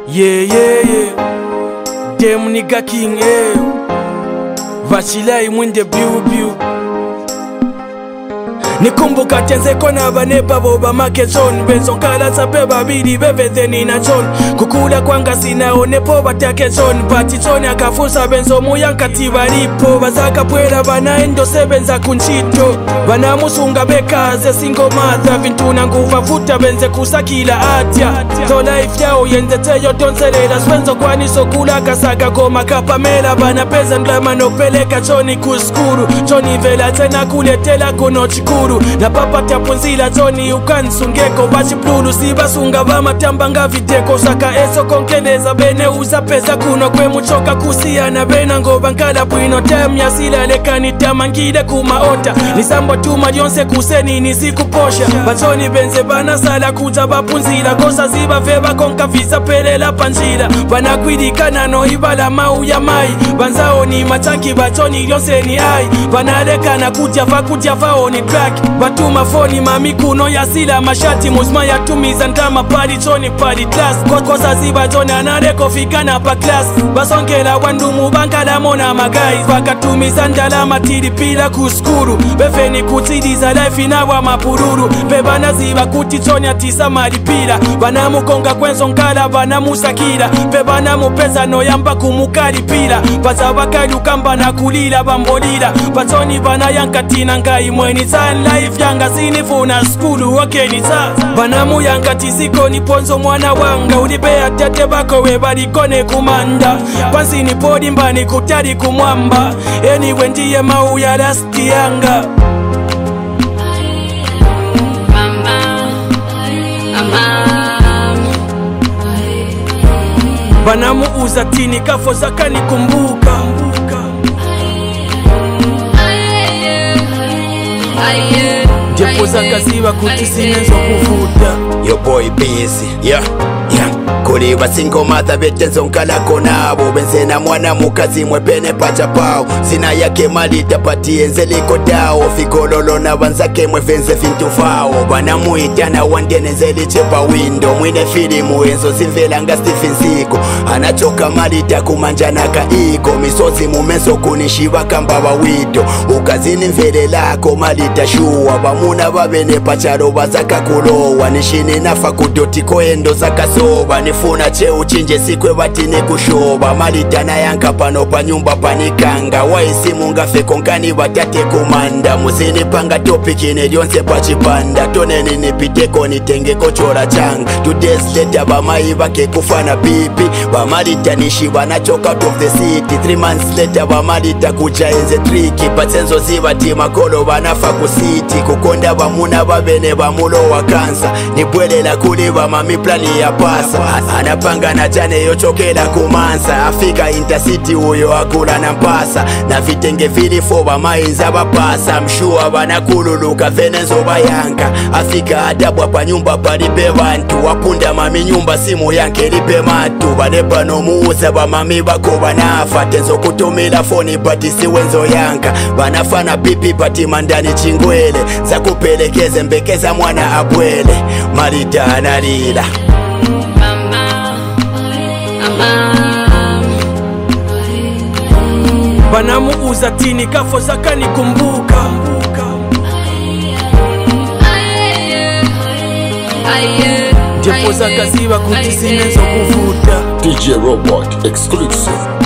Yeah. Dem nigga king, yeah. Vachilai mwinde biu. Nikumbuka tenzeko na banepa boba makezon Benzon kala sape babidi bevedheni na chon Kukula kwanga sinaonepo batakezon Patizoni akafusa benzo muyanka tibaripo Bazaka pwela banaendo sebenza kunchito Bana musunga bekaze singo madha Vintuna nguva futa benze kusakila atya So life yao yenzeteyo tonselela Swenzo kwani sokula kasaga goma kapamela Bana peza ndlama nopeleka choni kuskuru Choni vela tena kuletela kono chikuru Na papa tapunzila zoni ukansungeko Bashi plulu sibasunga vamatamba nga viteko Saka eso konkeleza bene uza pesa kuno kwe muchoka kusiana Bena ngoba nkala bwino temya sila lekani tamangide kumaota Nisambo tuma yonse kuseni nisikuposha Bazoni benze bana sala kuja bapunzila Kosa ziba veba konka visa pelela panjila Bana kwidikana no ibala mau ya mai Banzao ni machanki bazoni yonse ni ai Bana lekana kuja vao ni track Batuma foni mamikuno ya sila mashati Muzma ya tumiza ndama pali choni pali class Kosa ziba jona anareko fikana pa class Basongela wandumu bankala mona magai Vakatumiza ndala matiri pila kuskuru Befeni kutidiza life inawa mapururu Bebana ziba kuti choni atisa maripila Bana mukonga kwenzo nkala bana musakila Bebana mupeza no yamba kumukali pila Baza wakali ukamba na kulila bambolila Batoni bana yankatina ngai mweni zan life yanga sinifuna skulu wakenisa Banamu yanga tiziko niponzo mwana wanga Ulipea tete bako webalikone kumanda Pansi nipodi mbani kutari kumwamba Anyway ndiye mau ya lasti yanga Banamu uza tini kafo zaka nikumbuka Jepo zaka ziba kutisinezo kufuta Yo boy busy, yeah Kuli basingo mata betenzo nkalako nabo Benzena mwana mukazi mwepene pacha pao Sina yake malita pati enzeliko dao Fikololo na banzake mwefenze fintu fao Bana muitana wandene nzeli chepa window Mwine filimu enzo zimvela nga Stephen Siko Anachoka malita kumanjana ka iko Misozi mumenso kunishiba kamba wawito Ukazini mvele lako malita shuwa Bamuna babene pacharo bazaka kulowa Nishini nafa kudotiko endo zaka soba Nifuna cheu chinje sikwe batine kushoba Malita na yanka pano pa nyumba panikanga Waisi munga fekonkani batate kumanda Musini panga topiki nelionse pachipanda Toneni nipiteko nitenge kochora changa 2 days later bamai bake kufana pipi Bamalita nishiba na choke out of the city 3 months later bamalita kuja enze triki Patenzo ziba tima kolo banafa kusiti Kukonda bamuna babene bamulo wa kansa Nibwele la kuliba mami plani ya pasa Anapanga na jane yochokela kumansa Afika intercity uyo akula na mpasa Na vitenge vilifo bamainza bapasa Mshua banakululuka venezo bayanka Afika adabwa pa nyumba palipe bantu Wapunda mami nyumba simu yanke lipe matu Banepa no muuza bamami bako banafa Tenzo kutumila foni pati siwenzo yanka Banafana pipi pati mandani chingwele Za kupelekeze mbekeza mwana abwele Malita analila Banamu uza tini kafo zaka nikumbuka Jepo zaka ziba kutisinezo kufuta DJ Robot exclusive.